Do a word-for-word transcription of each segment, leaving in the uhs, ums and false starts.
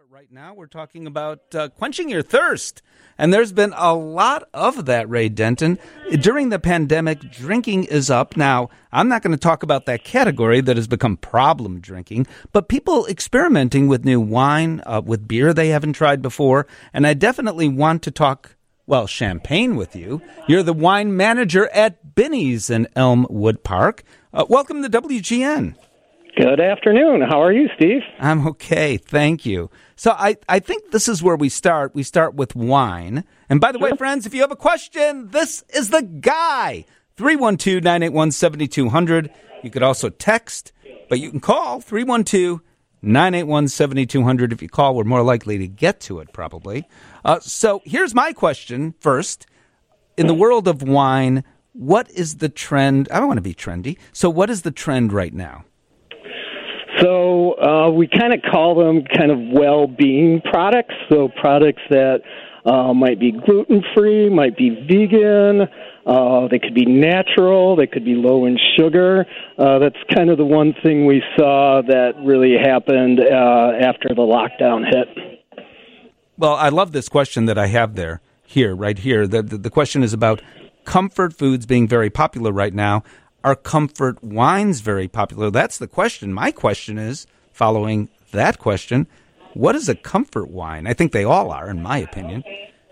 Right now, we're talking about uh, quenching your thirst. And there's been a lot of that, Ray Denton. During the pandemic, drinking is up. Now, I'm not going to talk about that category that has become problem drinking, but people experimenting with new wine, uh, with beer they haven't tried before. And I definitely want to talk, well, champagne with you. You're the wine manager at Binny's in Elmwood Park. Uh, welcome to W G N. Good afternoon. How are you, Steve? I'm okay. Thank you. So I, I think this is where we start. We start with wine. And by the way, friends, if you have a question, this is the guy. three one two, nine eight one, seven two zero zero. You could also text, but you can call three one two, nine eight one, seven two zero zero. If you call, we're more likely to get to it, probably. Uh, so here's my question first. In the world of wine, what is the trend? I don't want to be trendy. So what is the trend right now? So uh, we kind of call them kind of well-being products, so products that uh, might be gluten-free, might be vegan, uh, they could be natural, they could be low in sugar. Uh, that's kind of the one thing we saw that really happened uh, after the lockdown hit. Well, I love this question that I have there, here, right here. The, the, the question is about comfort foods being very popular right now. Are comfort wines very popular? That's the question. My question is, following that question, what is a comfort wine? I think they all are, in my opinion.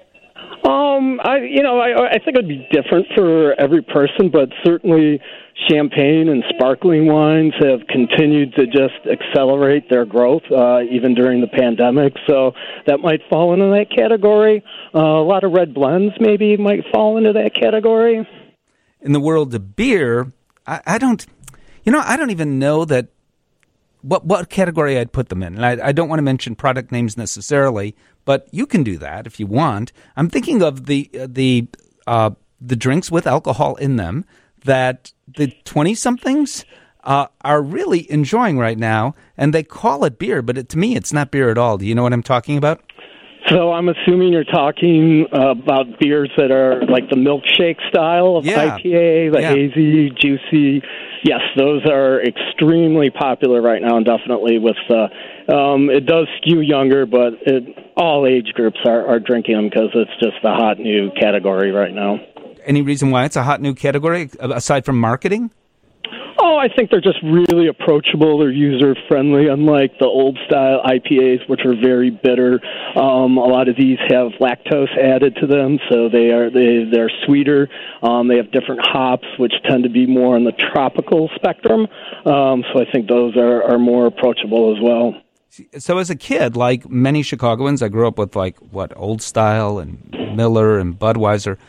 Um, I, you know, I, I think it'd be different for every person, but certainly champagne and sparkling wines have continued to just accelerate their growth, uh, even during the pandemic. So that might fall into that category. Uh, a lot of red blends maybe might fall into that category. In the world of beer, I, I don't, you know, I don't even know that what what category I'd put them in. And I, I don't want to mention product names necessarily, but you can do that if you want. I'm thinking of the uh, the uh, the drinks with alcohol in them that the twenty-somethings uh, are really enjoying right now, and they call it beer, but it, to me, it's not beer at all. Do you know what I'm talking about? So I'm assuming you're talking uh, about beers that are like the milkshake style of yeah. I P A, the yeah. hazy, juicy. Yes, those are extremely popular right now, and definitely with uh, um, it does skew younger, but it, all age groups are, are drinking them because it's just a hot new category right now. Any reason why it's a hot new category aside from marketing? Oh, I think they're just really approachable. They're user-friendly, unlike the old-style I P As, which are very bitter. Um, a lot of these have lactose added to them, so they are they, they're sweeter. Um, they have different hops, which tend to be more on the tropical spectrum. Um, so I think those are, are more approachable as well. So as a kid, like many Chicagoans, I grew up with, like, what, Old Style and Miller and Budweiser.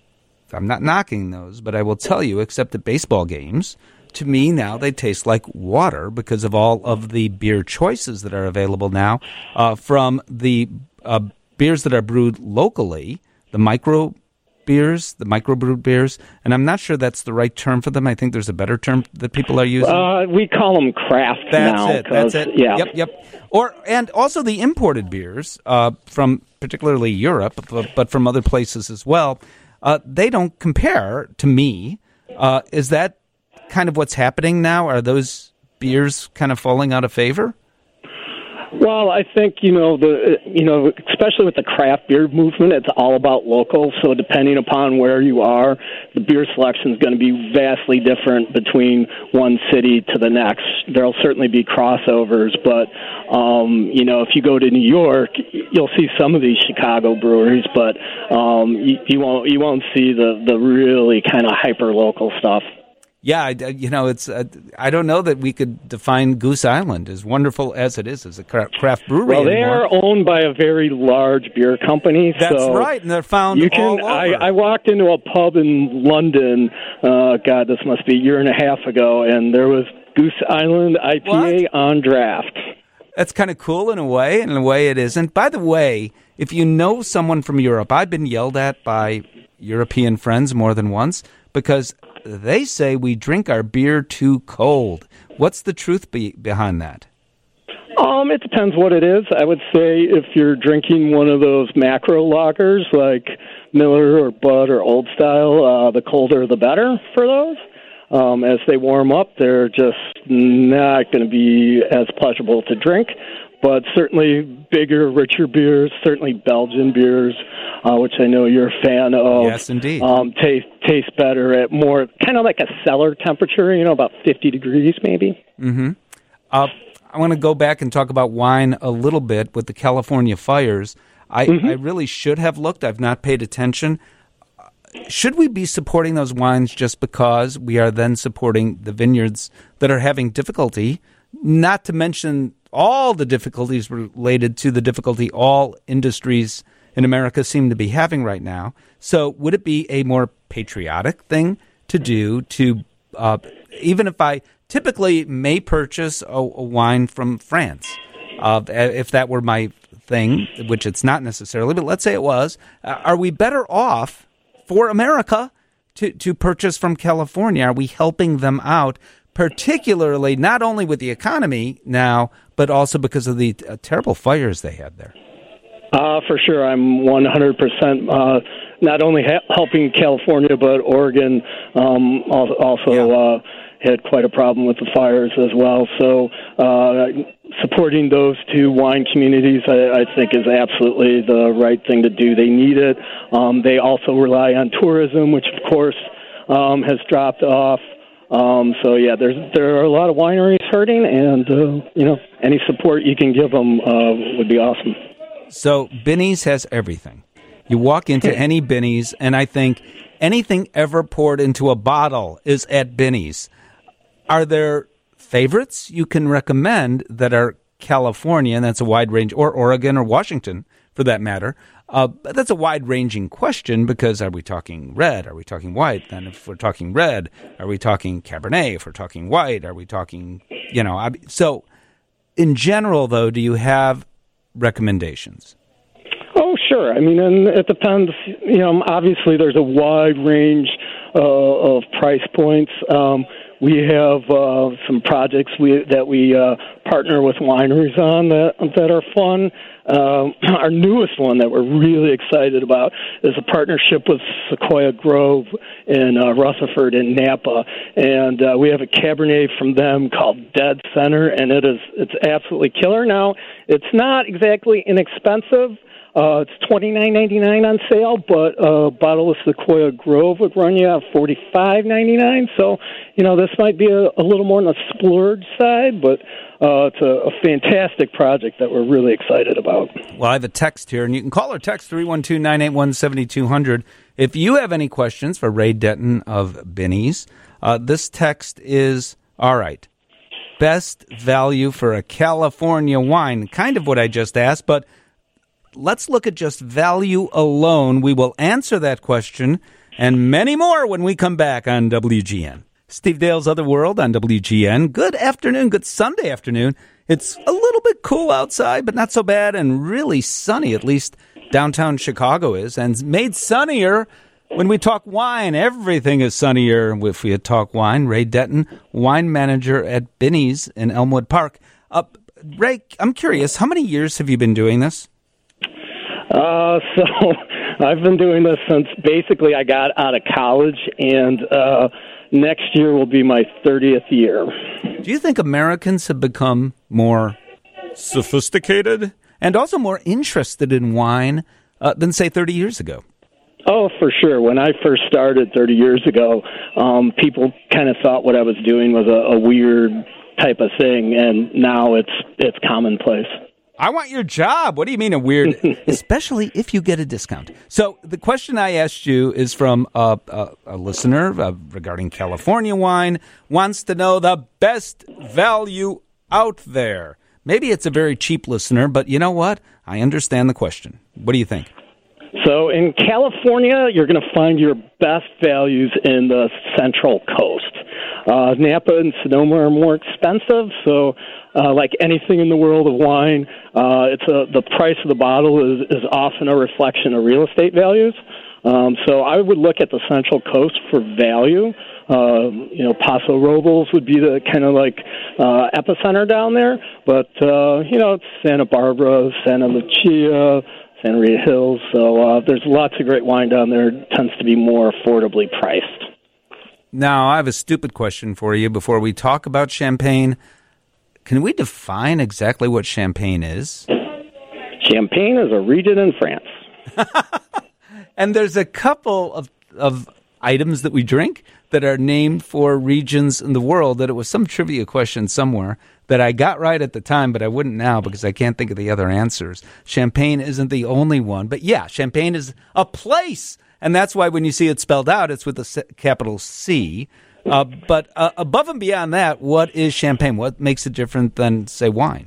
I'm not knocking those, but I will tell you, except at baseball games, to me now they taste like water because of all of the beer choices that are available now, uh, from the uh, beers that are brewed locally, the micro beers, the microbrewed beers, and I'm not sure that's the right term for them. I think there's a better term that people are using. Uh, we call them craft that's now. It, that's it. Yeah. Yep, yep. Or and also the imported beers uh, from particularly Europe, but, but from other places as well. Uh, they don't compare to me. Uh, is that kind of what's happening now? Are those beers kind of falling out of favor? Well, I think, you know, the you know, especially with the craft beer movement, it's all about local. So depending upon where you are, the beer selection is going to be vastly different between one city to the next. There'll certainly be crossovers, but, um, you know, if you go to New York, you'll see some of these Chicago breweries, but um, you, you won't you won't see the, the really kind of hyper-local stuff. Yeah, you know, it's. Uh, I don't know that we could define Goose Island, as wonderful as it is as a craft brewery. Well, they anymore. are owned by a very large beer company. That's so right, and they're found you can, all over. I, I walked into a pub in London, uh, God, this must be a year and a half ago, and there was Goose Island I P A what? on draft. That's kind of cool in a way, and in a way it isn't. By the way, if you know someone from Europe, I've been yelled at by European friends more than once because they say we drink our beer too cold. What's the truth be- behind that? Um, it depends what it is. I would say if you're drinking one of those macro lagers like Miller or Bud or Old Style, uh, the colder the better for those. Um, as they warm up, they're just not going to be as pleasurable to drink. but certainly bigger, richer beers, certainly Belgian beers, uh, which I know you're a fan of. Yes, indeed. Um, taste taste better at more kind of like a cellar temperature, you know, about fifty degrees maybe. Mm-hmm. Uh, I want to go back and talk about wine a little bit with the California fires. I, mm-hmm. I really should have looked. I've not paid attention. Should we be supporting those wines just because we are then supporting the vineyards that are having difficulty, not to mention all the difficulties related to the difficulty all industries in America seem to be having right now? So would it be a more patriotic thing to do to, uh, even if I typically may purchase a, a wine from France, uh, if that were my thing, which it's not necessarily, but let's say it was, uh, are we better off for America to, to purchase from California? Are we helping them out, particularly not only with the economy now, but also because of the uh, terrible fires they had there? Uh, for sure. I'm one hundred percent uh, not only ha- helping California, but Oregon um, also yeah. uh, had quite a problem with the fires as well. So uh, supporting those two wine communities, I, I think, is absolutely the right thing to do. They need it. Um, they also rely on tourism, which, of course, um, has dropped off. Um, so, yeah, there's there are a lot of wineries hurting, and, uh, you know, any support you can give them uh, would be awesome. So Binny's has everything. You walk into any Binny's, and I think anything ever poured into a bottle is at Binny's. Are there favorites you can recommend that are California, and that's a wide range, or Oregon or Washington, for that matter? Uh, but that's a wide-ranging question because are we talking red? Are we talking white? Then if we're talking red, are we talking Cabernet? If we're talking white, are we talking, you know? So in general, though, do you have recommendations? Oh, sure. I mean, and it depends. You know, obviously there's a wide range uh, of price points. Um, we have uh, some projects we, that we uh, partner with wineries on that that are fun. Um, our newest one that we're really excited about is a partnership with Sequoia Grove in uh, Rutherford in Napa, and uh, we have a Cabernet from them called Dead Center, and it is it's absolutely killer. Now, it's not exactly inexpensive. Uh, it's twenty-nine ninety-nine on sale, but a bottle of Sequoia Grove would run you forty-five ninety-nine. So, you know, this might be a, a little more on the splurge side, but uh, it's a, a fantastic project that we're really excited about. Well, I have a text here, and you can call or text three one two, nine eight one, seven two zero zero. If you have any questions for Ray Denton of Binny's, uh, this text is, all right, best value for a California wine, kind of what I just asked, but let's look at just value alone. We will answer that question and many more when we come back on W G N. Steve Dale's Other World on W G N. Good afternoon, good Sunday afternoon. It's a little bit cool outside, but not so bad, and really sunny, at least downtown Chicago is, and made sunnier when we talk wine. Everything is sunnier if we talk wine. Ray Denton, wine manager at Binny's in Elmwood Park. Uh, Ray, I'm curious, how many years have you been doing this? Uh, so I've been doing this since basically I got out of college, and uh, next year will be my thirtieth year. Do you think Americans have become more sophisticated and also more interested in wine uh, than, say, thirty years ago? Oh, for sure. When I first started thirty years ago, um, people kind of thought what I was doing was a, a weird type of thing, and now it's it's commonplace. I want your job. What do you mean a weird, especially if you get a discount? So the question I asked you is from a, a, a listener uh, regarding California wine, wants to know the best value out there. Maybe it's a very cheap listener, but you know what? I understand the question. What do you think? So in California, you're going to find your best values in the Central Coast. Uh, Napa and Sonoma are more expensive, so uh, like anything in the world of wine, uh, it's a, the price of the bottle is, is often a reflection of real estate values. Um, so I would look at the Central Coast for value. Uh, you know, Paso Robles would be the kind of like uh, epicenter down there, but uh, you know, it's Santa Barbara, Santa Lucia, Santa Rita Hills. So uh, there's lots of great wine down there. It tends to be more affordably priced. Now, I have a stupid question for you before we talk about champagne. can we define exactly what Champagne is? Champagne is a region in France. And there's a couple of of items that we drink that are named for regions in the world that it was some trivia question somewhere that I got right at the time, but I wouldn't now because I can't think of the other answers. Champagne isn't the only one, but yeah, Champagne is a place, and that's why when you see it spelled out, it's with a capital C. Uh, but uh, above and beyond that, what is Champagne? What makes it different than, say, wine?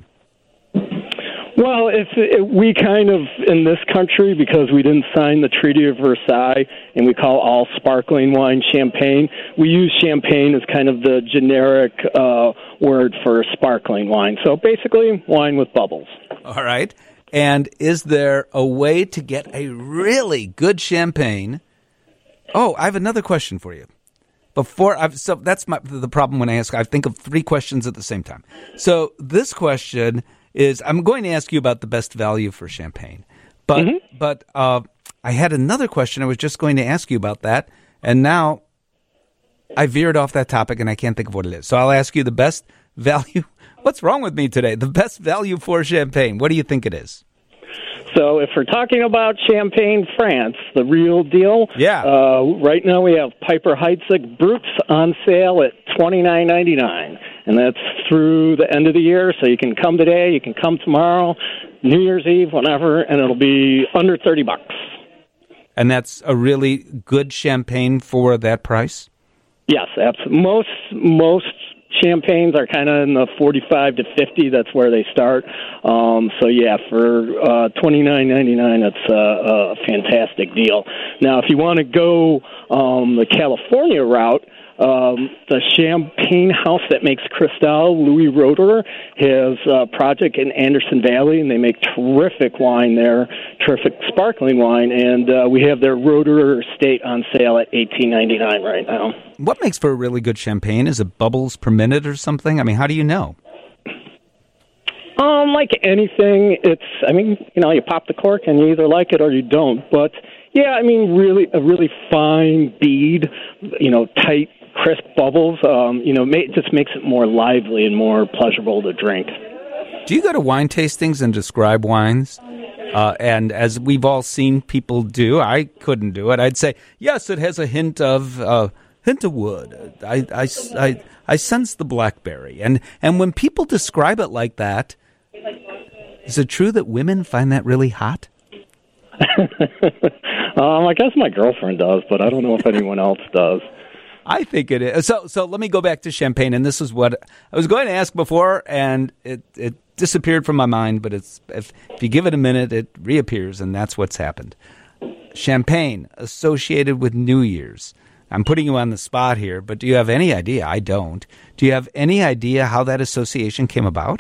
Well, it's it, we kind of, in this country, because we didn't sign the Treaty of Versailles, and we call all sparkling wine champagne, we use champagne as kind of the generic uh, word for sparkling wine. So basically, wine with bubbles. All right. And is there a way to get a really good champagne? Oh, I have another question for you. Before I've, so that's my, the problem when I ask. I think of three questions at the same time. So this question is, I'm going to ask you about the best value for champagne. But mm-hmm. but uh, I had another question. I was just going to ask you about that, and now I veered off that topic, and I can't think of what it is. So I'll ask you the best value. What's wrong with me today? The best value for champagne. What do you think it is? So if we're talking about Champagne, France, the real deal, yeah. Uh, right now we have Piper Heidsieck Brutes on sale at twenty-nine ninety-nine, and that's through the end of the year. So you can come today, you can come tomorrow, New Year's Eve, whenever, and it'll be under thirty bucks. And that's a really good champagne for that price? Yes, absolutely. Most most champagnes are kind of in the forty-five to fifty. That's where they start. Um, so yeah, for uh, twenty-nine ninety-nine, that's a, a fantastic deal. Now, if you want to go um, the California route, um, the champagne house that makes Cristal, Louis Roederer, has a project in Anderson Valley, and they make terrific wine there, terrific sparkling wine, and uh, we have their Roederer estate on sale at eighteen ninety-nine right now. What makes for a really good champagne? Is it bubbles per minute or something? I mean, how do you know? Um, like anything, it's, I mean, you know, you pop the cork and you either like it or you don't. But, yeah, I mean, really, a really fine bead, you know, tight, crisp bubbles, um, you know, it just makes it more lively and more pleasurable to drink. Do you go to wine tastings and describe wines? Uh, and as we've all seen people do, I couldn't do it. I'd say, yes, it has a hint of... Uh, hint of wood. I, I, I, I sense the blackberry. And, and when people describe it like that, is it true that women find that really hot? um, I guess my girlfriend does, but I don't know if anyone else does. I think it is. So so let me go back to champagne, and this is what I was going to ask before, and it, it disappeared from my mind, but it's if, if you give it a minute, it reappears, and that's what's happened. Champagne associated with New Year's. I'm putting you on the spot here, but do you have any idea? I don't. Do you have any idea how that association came about?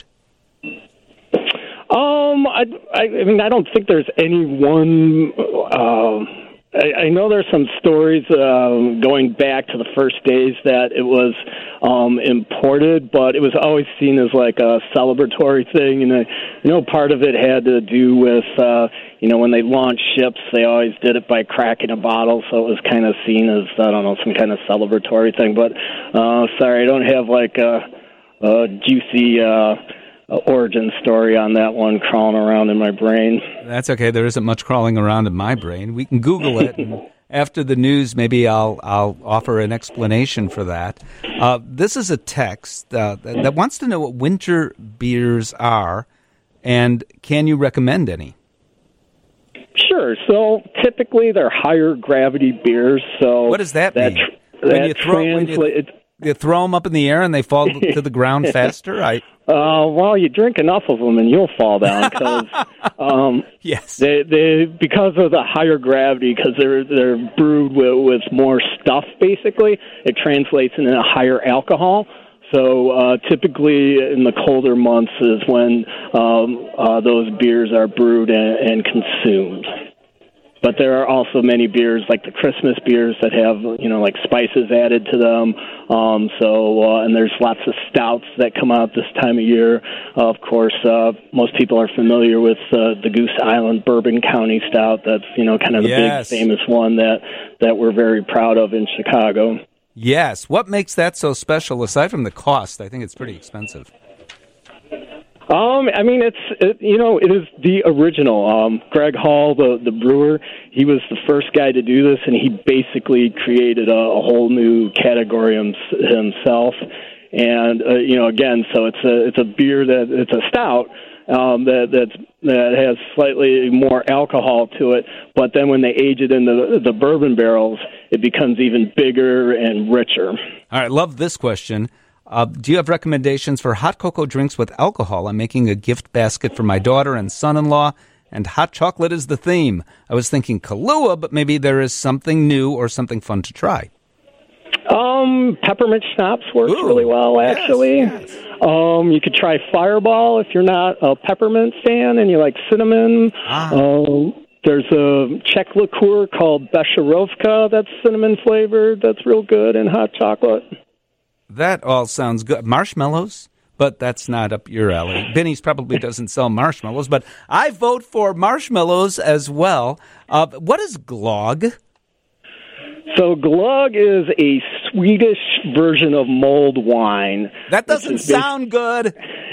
Um, I, I, I mean, I don't think there's any one. Uh, I, I know there's some stories uh, going back to the first days that it was um, imported, but it was always seen as like a celebratory thing. And I, you know, part of it had to do with. Uh, You know, when they launched ships, they always did it by cracking a bottle, so it was kind of seen as, I don't know, some kind of celebratory thing. But, uh, sorry, I don't have, like, a, a juicy uh, origin story on that one crawling around in my brain. That's okay. There isn't much crawling around in my brain. We can Google it, and after the news, maybe I'll I'll offer an explanation for that. Uh, this is a text uh, that, that wants to know what winter beers are, and can you recommend any? Sure. So typically they're higher gravity beers. So what does that, that mean? Tr- when that you throw, when you, you throw them up in the air and they fall to the ground faster? I uh, well, you drink enough of them and you'll fall down because um, yes, they they because of the higher gravity because they're they're brewed with, with more stuff. Basically, it translates into a higher alcohol. So uh, typically in the colder months is when um, uh, those beers are brewed and, and consumed. But there are also many beers like the Christmas beers that have, you know, like spices added to them. Um, so uh, and there's lots of stouts that come out this time of year. Uh, of course, uh, most people are familiar with uh, the Goose Island Bourbon County Stout. That's, you know, kind of the yes. big famous one that, that we're very proud of in Chicago. Yes. What makes that so special, aside from the cost? I think it's pretty expensive. Um, I mean, it's it, you know, it is the original. Um, Greg Hall, the the brewer, he was the first guy to do this, and he basically created a, a whole new category hims- himself. And uh, you know, again, so it's a it's a beer that it's a stout um, that that's, that has slightly more alcohol to it. But then when they age it in the the bourbon barrels, it becomes even bigger and richer. All right, love this question. Uh, do you have recommendations for hot cocoa drinks with alcohol? I'm making a gift basket for my daughter and son-in-law, and hot chocolate is the theme. I was thinking Kahlua, but maybe there is something new or something fun to try. Um, peppermint schnapps works Ooh, really well, actually. Yes, yes. Um, you could try Fireball if you're not a peppermint fan and you like cinnamon. Ah. Um, there's a Czech liqueur called Besharovka that's cinnamon flavored. That's real good in hot chocolate. That all sounds good. Marshmallows? But that's not up your alley. Benny's probably doesn't sell marshmallows, but I vote for marshmallows as well. Uh, what is glog? So glug is a Swedish version of mulled wine. That doesn't sound good.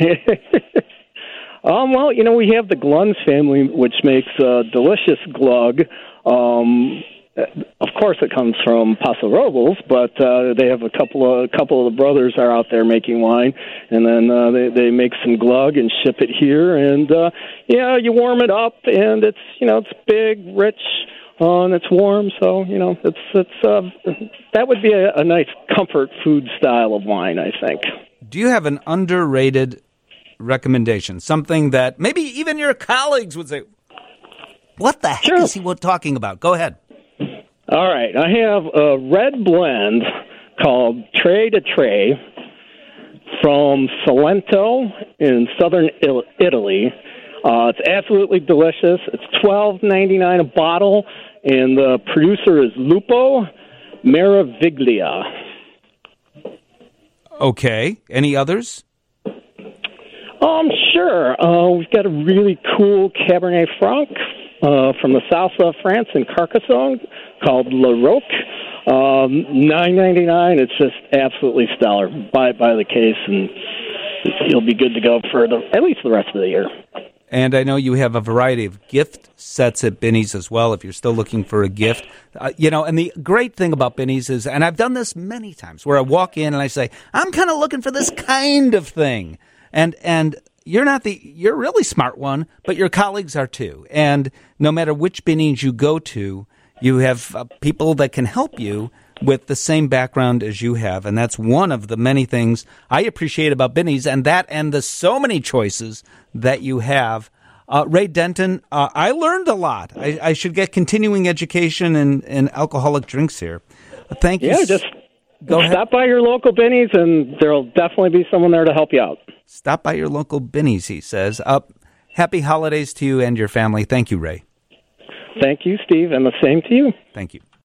um, well, you know, we have the Glunz family, which makes uh, delicious glug. Um, of course, it comes from Paso Robles, but uh, they have a couple of a couple of the brothers are out there making wine, and then uh, they they make some glug and ship it here, and uh, yeah, you warm it up, and it's you know it's big, rich. Uh, and it's warm, so you know it's it's uh, that would be a, a nice comfort food style of wine, I think. Do you have an underrated recommendation? Something that maybe even your colleagues would say, "What the heck Sure. is he talking about?" Go ahead. All right, I have a red blend called Tre de Tre from Salento in southern Italy. Uh, it's absolutely delicious. It's twelve ninety-nine a bottle, and the producer is Lupo Meraviglia. Okay. Any others? Um, sure. Uh, we've got a really cool Cabernet Franc uh, from the south of France in Carcassonne called La Roque. Um, nine ninety-nine. It's just absolutely stellar. Buy it by the case, and you'll be good to go for the, at least the rest of the year. And I know you have a variety of gift sets at Binny's as well, if you're still looking for a gift. Uh, you know, and the great thing about Binny's is, and I've done this many times, where I walk in and I say, I'm kind of looking for this kind of thing. And and you're not the, you're a really smart one, but your colleagues are too. And no matter which Binny's you go to, you have uh, people that can help you with the same background as you have. And that's one of the many things I appreciate about Binny's, and that and the so many choices that you have. Uh, Ray Denton, uh, I learned a lot. I, I should get continuing education in, in alcoholic drinks here. Uh, thank you. Yeah, just Go stop ahead. by your local Binny's, and there'll definitely be someone there to help you out. Stop by your local Binny's, he says. Uh, happy holidays to you and your family. Thank you, Ray. Thank you, Steve, and the same to you. Thank you.